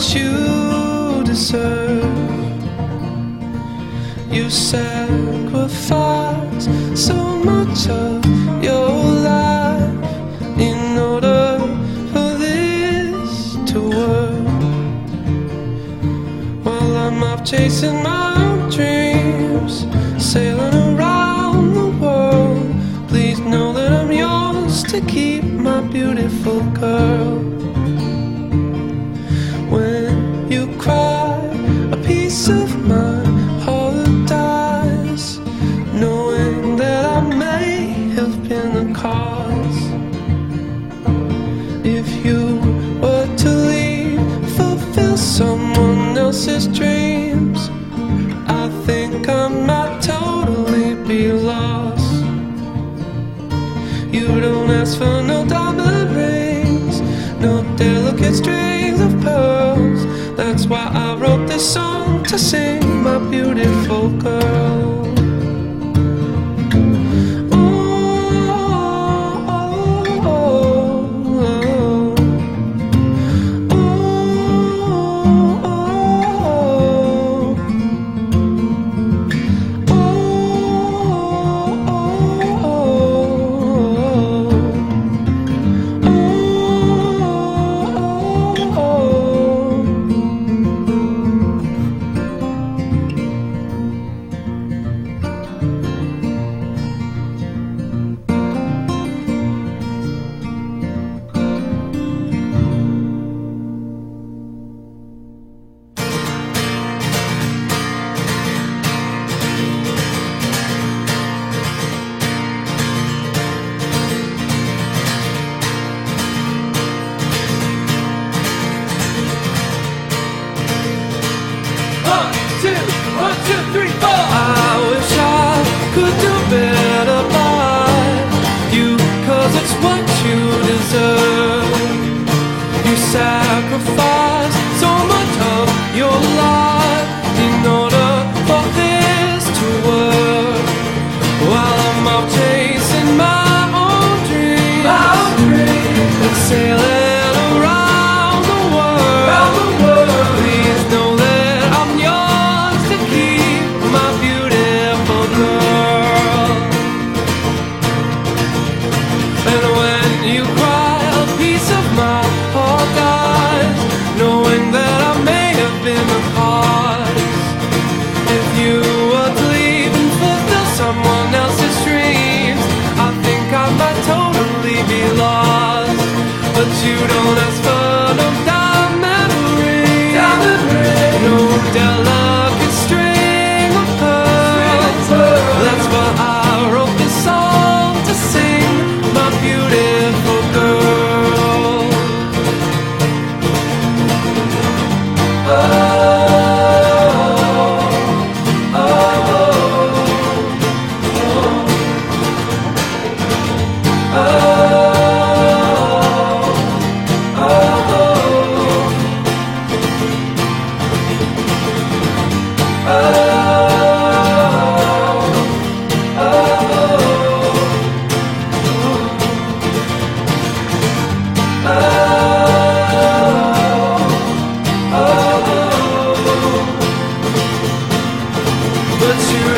what you deserve. You sacrifice so much of your life in order for this to work. While I'm off chasing my own dreams, sailing around the world, please know that I'm yours to keep, my beautiful girl. When you cry, a piece of my heart dies, knowing that I may have been the cause. If you were to leave, fulfill someone else's dreams, I think I might totally be lost. You don't ask for no diamond rings, no delicate strings of pearls. That's why I wrote this song to sing, my beautiful girl. I wish I could do better by you, 'cause it's what you deserve. You sacrifice so much of your life in order for this to work. While I'm out chasing my own dreams, and sailing around the world, please know that I'm yours to keep, my beautiful girl. And when you cry, a piece of my heart dies, knowing that I may have been the cause. If you were to leave and fulfill someone else's dreams, I think I might totally be lost. But you don't ask for no diamond ring, no delicate string of pearls. That's why I wrote this song to sing, my beautiful girl. But you